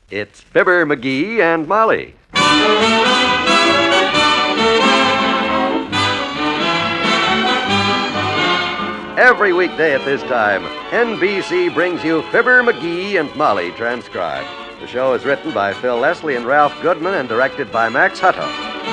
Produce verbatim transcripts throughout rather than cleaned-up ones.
It's Fibber, McGee, and Molly. Every weekday at this time, N B C brings you Fibber, McGee, and Molly transcribed. The show is written by Phil Leslie and Ralph Goodman and directed by Max Hutto.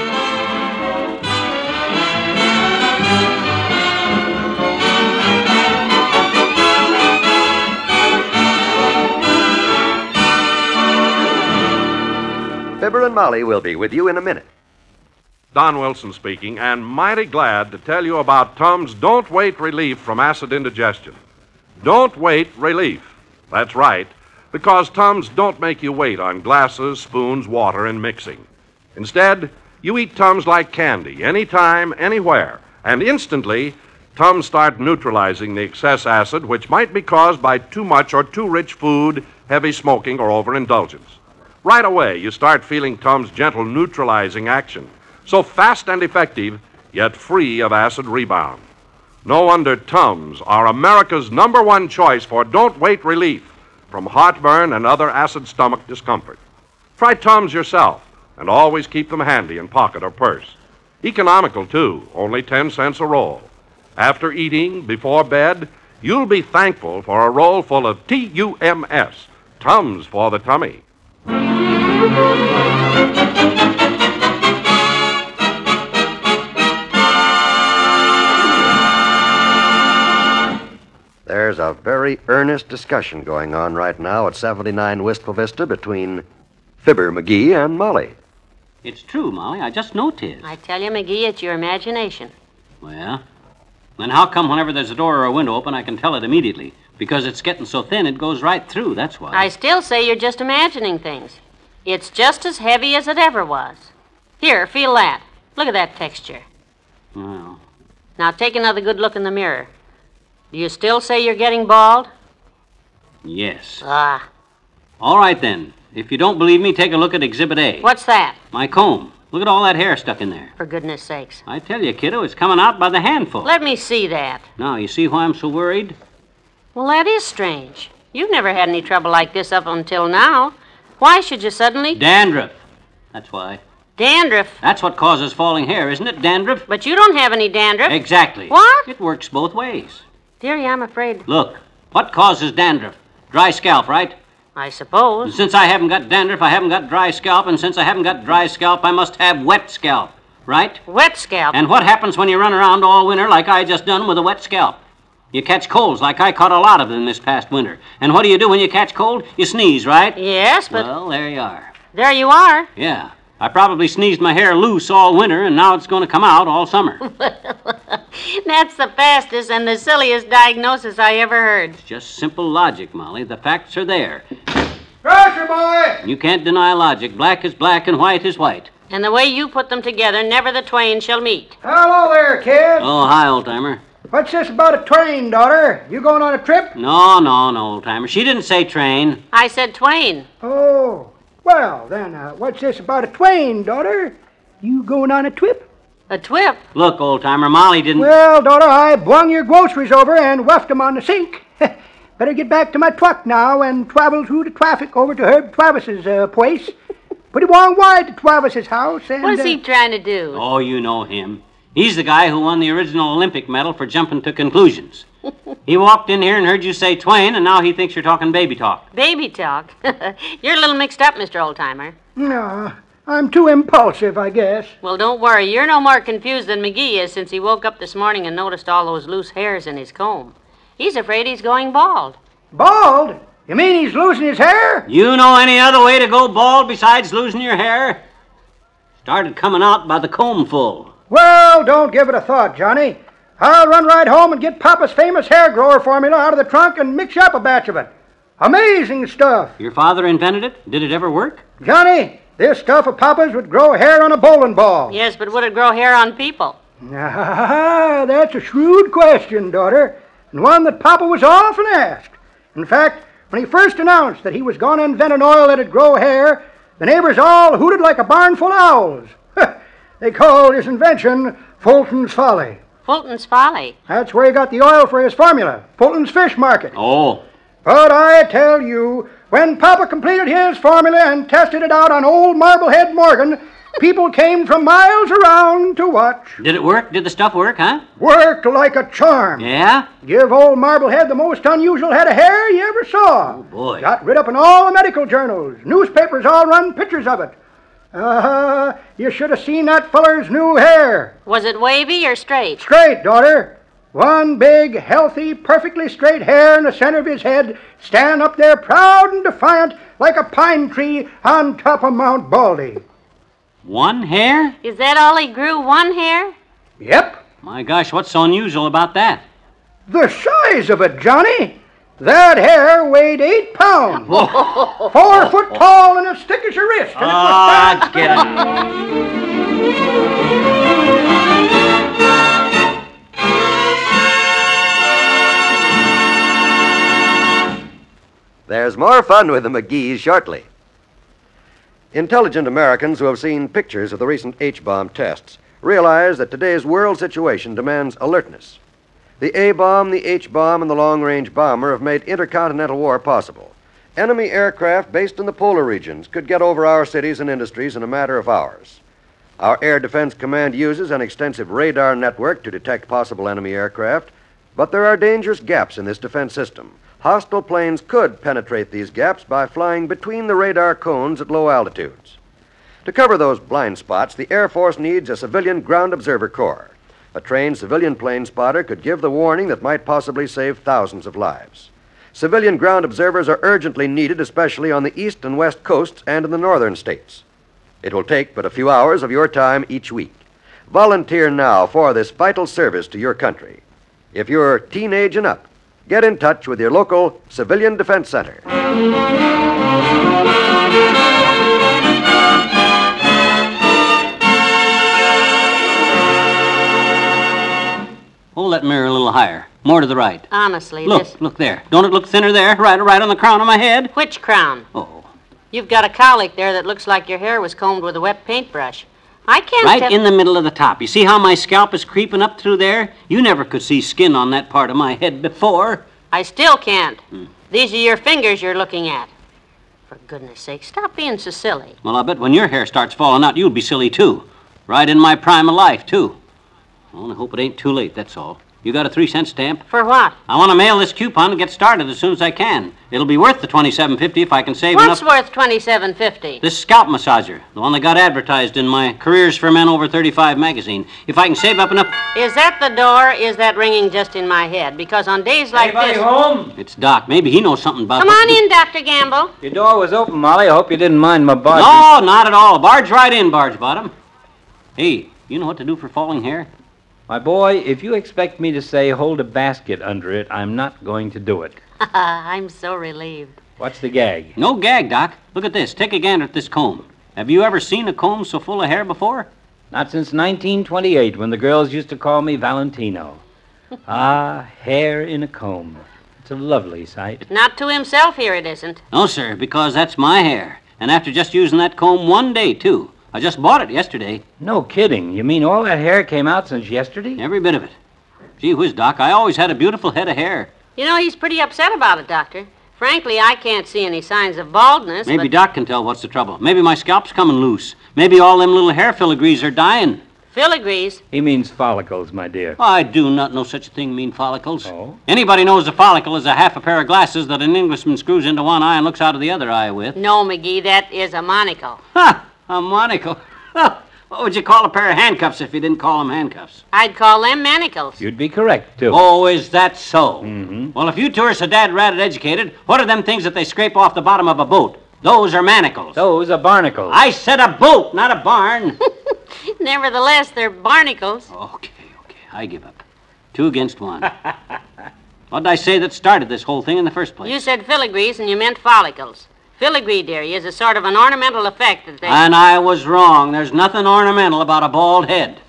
Fibber and Molly will be with you in a minute. Don Wilson speaking, and mighty glad to tell you about Tums Don't Wait Relief from acid indigestion. Don't wait relief. That's right, because Tums don't make you wait on glasses, spoons, water, and mixing. Instead, you eat Tums like candy, anytime, anywhere, and instantly, Tums start neutralizing the excess acid which might be caused by too much or too rich food, heavy smoking, or overindulgence. Right away, you start feeling Tums' gentle neutralizing action. So fast and effective, yet free of acid rebound. No wonder Tums are America's number one choice for don't wait relief from heartburn and other acid stomach discomfort. Try Tums yourself, and always keep them handy in pocket or purse. Economical, too, only ten cents a roll. After eating, before bed, you'll be thankful for a roll full of T U M S, Tums for the tummy. There's a very earnest discussion going on right now at seventy-nine Wistful Vista between Fibber, McGee, and Molly. It's true, Molly. I just know 'tis. I tell you, McGee, it's your imagination. Well, then how come whenever there's a door or a window open, I can tell it immediately? Because it's getting so thin, it goes right through, that's why. I still say you're just imagining things. It's just as heavy as it ever was. Here, feel that. Look at that texture. Well. Now take another good look in the mirror. Do you still say you're getting bald? Yes. Ah. All right, then. If you don't believe me, take a look at Exhibit A. What's that? My comb. Look at all that hair stuck in there. For goodness sakes. I tell you, kiddo, it's coming out by the handful. Let me see that. Now, you see why I'm so worried? Well, that is strange. You've never had any trouble like this up until now. Why should you suddenly... Dandruff. That's why. Dandruff? That's what causes falling hair, isn't it, dandruff? But you don't have any dandruff. Exactly. What? It works both ways. Dearie, I'm afraid... Look, what causes dandruff? Dry scalp, right? I suppose. And since I haven't got dandruff, I haven't got dry scalp, and since I haven't got dry scalp, I must have wet scalp, right? Wet scalp? And what happens when you run around all winter like I just done with a wet scalp? You catch colds like I caught a lot of them this past winter. And what do you do when you catch cold? You sneeze, right? Yes, but... Well, there you are. There you are. Yeah. I probably sneezed my hair loose all winter, and now it's going to come out all summer. That's the fastest and the silliest diagnosis I ever heard. It's just simple logic, Molly. The facts are there. Grocer boy! You can't deny logic. Black is black and white is white. And the way you put them together, never the twain shall meet. Hello there, kid. Oh, hi, old-timer. What's this about a train, daughter? You going on a trip? No, no, no, old-timer. She didn't say train. I said twain. Oh, well, then, uh, what's this about a twain, daughter? You going on a trip? A twip? Look, old-timer, Molly didn't... Well, daughter, I bung your groceries over and left 'em on the sink. Better get back to my truck now and travel through the traffic over to Herb Travis's uh, place. Pretty long ride to Travis's house, and... What's he uh, trying to do? Oh, you know him. He's the guy who won the original Olympic medal for jumping to conclusions. He walked in here and heard you say twain, and now he thinks you're talking baby talk. Baby talk? You're a little mixed up, Mister Oldtimer. No, I'm too impulsive, I guess. Well, don't worry. You're no more confused than McGee is since he woke up this morning and noticed all those loose hairs in his comb. He's afraid he's going bald. Bald? You mean he's losing his hair? You know any other way to go bald besides losing your hair? Started coming out by the comb full. Well, don't give it a thought, Johnny. I'll run right home and get Papa's famous hair grower formula out of the trunk and mix up a batch of it. Amazing stuff. Your father invented it? Did it ever work? Johnny, this stuff of Papa's would grow hair on a bowling ball. Yes, but would it grow hair on people? Ah, that's a shrewd question, daughter, and one that Papa was often asked. In fact, when he first announced that he was going to invent an oil that'd grow hair, the neighbors all hooted like a barn full of owls. They called his invention Fulton's Folly. Fulton's Folly? That's where he got the oil for his formula, Fulton's Fish Market. Oh. But I tell you, when Papa completed his formula and tested it out on old Marblehead Morgan, people came from miles around to watch. Did it work? Did the stuff work, huh? Worked like a charm. Yeah? Give old Marblehead the most unusual head of hair you ever saw. Oh, boy. Got rid up in all the medical journals. Newspapers all run pictures of it. Uh, you should have seen that feller's new hair. Was it wavy or straight? Straight, daughter. One big, healthy, perfectly straight hair in the center of his head, stand up there proud and defiant like a pine tree on top of Mount Baldy. One hair? Is that all he grew, one hair? Yep. My gosh, what's so unusual about that? The size of it, Johnny. That hair weighed eight pounds. Four foot tall and as thick as your wrist. And it was Ah, that- get it. There's more fun with the McGees shortly. Intelligent Americans who have seen pictures of the recent H-bomb tests realize that today's world situation demands alertness. The A-bomb, the H-bomb, and the long-range bomber have made intercontinental war possible. Enemy aircraft based in the polar regions could get over our cities and industries in a matter of hours. Our Air Defense Command uses an extensive radar network to detect possible enemy aircraft, but there are dangerous gaps in this defense system. Hostile planes could penetrate these gaps by flying between the radar cones at low altitudes. To cover those blind spots, the Air Force needs a civilian ground observer corps. A trained civilian plane spotter could give the warning that might possibly save thousands of lives. Civilian ground observers are urgently needed, especially on the east and west coasts and in the northern states. It will take but a few hours of your time each week. Volunteer now for this vital service to your country. If you're teenage and up, get in touch with your local Civilian Defense Center. Hold that mirror a little higher. More to the right. Honestly, Look, this... look there. Don't it look thinner there? Right, right on the crown of my head? Which crown? Oh. You've got a cowlick there that looks like your hair was combed with a wet paintbrush. I can't Right tell... in the middle of the top. You see how my scalp is creeping up through there? You never could see skin on that part of my head before. I still can't. These are your fingers you're looking at. For goodness sake, stop being so silly. Well, I bet when your hair starts falling out, you'll be silly, too. Right in my prime of life, too. Well, I hope it ain't too late, that's all. You got a three-cent stamp? For what? I want to mail this coupon and get started as soon as I can. It'll be worth the twenty-seven fifty if I can save What's enough... worth twenty-seven fifty? This scalp massager, the one that got advertised in my Careers for Men Over thirty-five magazine. If I can save up enough... Is that the door? Is that ringing just in my head? Because on days like Anybody this... home? It's Doc. Maybe he knows something about... Come what on to do. in, Doctor Gamble. Your door was open, Molly. I hope you didn't mind my barge. No, not at all. Barge right in, Barge Bottom. Hey, you know what to do for falling hair? My boy, if you expect me to say hold a basket under it, I'm not going to do it. I'm so relieved. What's the gag? No gag, Doc. Look at this. Take a gander at this comb. Have you ever seen a comb so full of hair before? Not since nineteen twenty-eight, when the girls used to call me Valentino. Ah, hair in a comb. It's a lovely sight. Not to himself here, it isn't. No, sir, because that's my hair. And after just using that comb one day, too. I just bought it yesterday. No kidding. You mean all that hair came out since yesterday? Every bit of it. Gee whiz, Doc, I always had a beautiful head of hair. You know, he's pretty upset about it, Doctor. Frankly, I can't see any signs of baldness, Maybe but... Doc can tell what's the trouble. Maybe my scalp's coming loose. Maybe all them little hair filigrees are dying. Filigrees? He means follicles, my dear. I do not know such a thing mean follicles. Oh? Anybody knows a follicle is a half a pair of glasses that an Englishman screws into one eye and looks out of the other eye with. No, McGee, that is a monocle. Ha! A monocle. What would you call a pair of handcuffs if you didn't call them handcuffs? I'd call them manacles. You'd be correct, too. Oh, is that so? Mm-hmm. Well, if you tourists are dad-ratted educated, what are them things that they scrape off the bottom of a boat? Those are manacles. Those are barnacles. I said a boat, not a barn. Nevertheless, they're barnacles. Okay, okay, I give up. Two against one. What did I say that started this whole thing in the first place? You said filigrees and you meant follicles. Filigree, dearie, is a sort of an ornamental effect that they... And I was wrong. There's nothing ornamental about a bald head.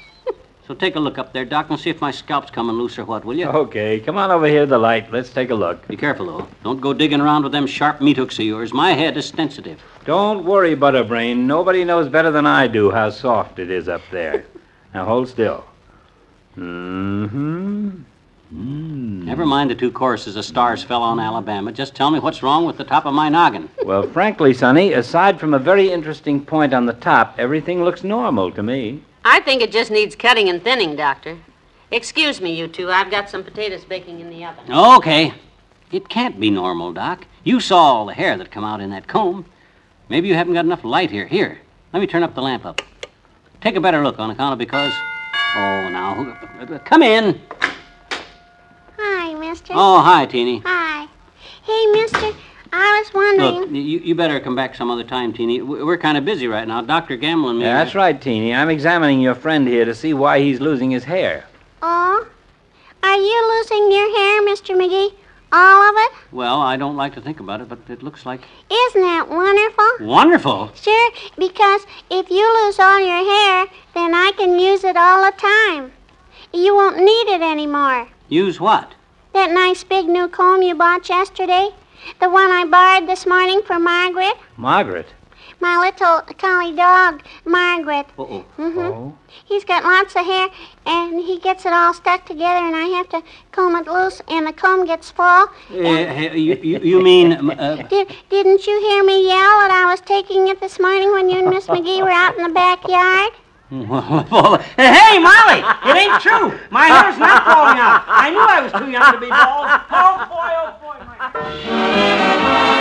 So take a look up there, Doc, and see if my scalp's coming loose or what, will you? Okay, come on over here to the light. Let's take a look. Be careful, though. Don't go digging around with them sharp meat hooks of yours. My head is sensitive. Don't worry, Butterbrain. Nobody knows better than I do how soft it is up there. Now hold still. Mm-hmm. Mm. Never mind the two choruses of Stars Fell on Alabama. Just tell me what's wrong with the top of my noggin. Well, frankly, Sonny, aside from a very interesting point on the top, everything looks normal to me. I think it just needs cutting and thinning, Doctor. Excuse me, you two. I've got some potatoes baking in the oven. Okay. It can't be normal, Doc. You saw all the hair that come out in that comb. Maybe you haven't got enough light here. Here, let me turn up the lamp up. Take a better look on account of because... Oh, now, who- come in. Hi, mister. Oh, hi, Teeny. Hi. Hey, mister, I was wondering... Look, you, you better come back some other time, Teeny. We- We're kind of busy right now. Doctor Gamble and me... Yeah, that's right, Teeny. I'm examining your friend here to see why he's losing his hair. Oh? Are you losing your hair, Mister McGee? All of it? Well, I don't like to think about it, but it looks like... Isn't that wonderful? Wonderful. Sure, because if you lose all your hair, then I can use it all the time. You won't need it anymore. Use what? That nice big new comb you bought yesterday? The one I borrowed this morning for Margaret? Margaret? My little collie dog, Margaret. Uh-oh. Mm-hmm. Oh? He's got lots of hair, and he gets it all stuck together, and I have to comb it loose, and the comb gets full. Uh, you, you, you mean... Uh, Did, didn't you hear me yell that I was taking it this morning when you and Miss McGee were out in the backyard? well, hey, Molly! It ain't true! My hair's not falling out. I knew I was too young to be bald. Oh, boy, oh, boy, my...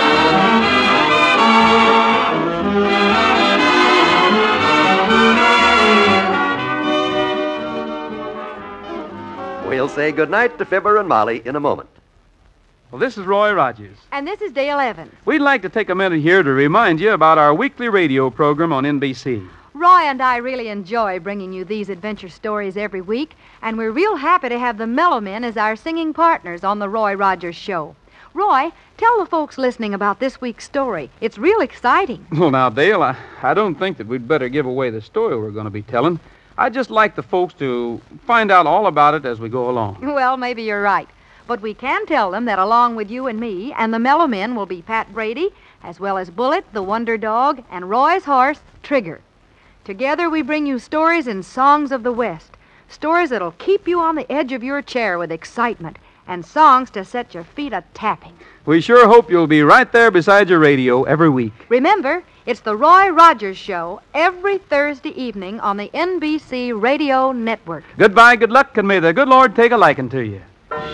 We'll say goodnight to Fibber and Molly in a moment. Well, this is Roy Rogers. And this is Dale Evans. We'd like to take a minute here to remind you about our weekly radio program on N B C. Roy and I really enjoy bringing you these adventure stories every week, and we're real happy to have the Mellow Men as our singing partners on the Roy Rogers Show. Roy, tell the folks listening about this week's story. It's real exciting. Well, now, Dale, I, I don't think that we'd better give away the story we're going to be telling. I'd just like the folks to find out all about it as we go along. Well, maybe you're right. But we can tell them that along with you and me and the Mellow Men will be Pat Brady, as well as Bullet, the Wonder Dog, and Roy's horse, Trigger. Together we bring you stories and songs of the West, stories that'll keep you on the edge of your chair with excitement, and songs to set your feet a-tapping. We sure hope you'll be right there beside your radio every week. Remember, it's the Roy Rogers Show every Thursday evening on the N B C Radio Network. Goodbye, good luck, and may the good Lord take a liking to you.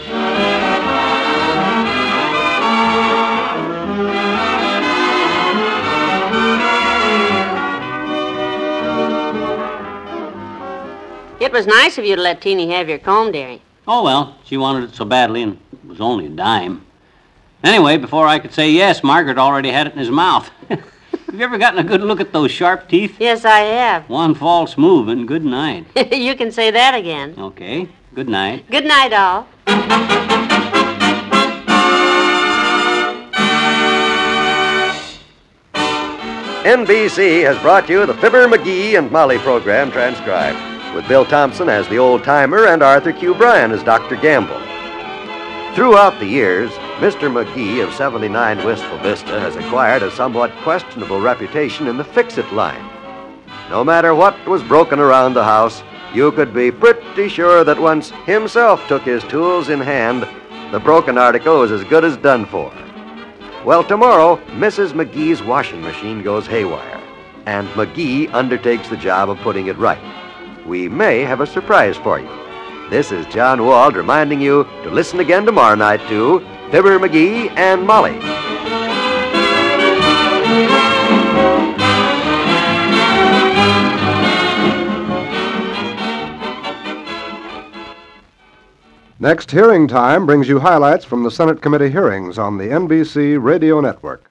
It was nice of you to let Teeny have your comb, dearie. Oh, well, she wanted it so badly, and it was only a dime. Anyway, before I could say yes, Margaret already had it in his mouth. Have you ever gotten a good look at those sharp teeth? Yes, I have. One false move, and good night. You can say that again. Okay, good night. Good night, all. N B C has brought you the Fibber, McGee, and Molly program transcribed, with Bill Thompson as the old-timer and Arthur Q. Bryan as Doctor Gamble. Throughout the years, Mister McGee of seventy-nine Wistful Vista has acquired a somewhat questionable reputation in the fix-it line. No matter what was broken around the house, you could be pretty sure that once himself took his tools in hand, the broken article was as good as done for. Well, tomorrow, Missus McGee's washing machine goes haywire, and McGee undertakes the job of putting it right. We may have a surprise for you. This is John Wald reminding you to listen again tomorrow night to Fibber, McGee, and Molly. Next hearing time brings you highlights from the Senate committee hearings on the N B C Radio Network.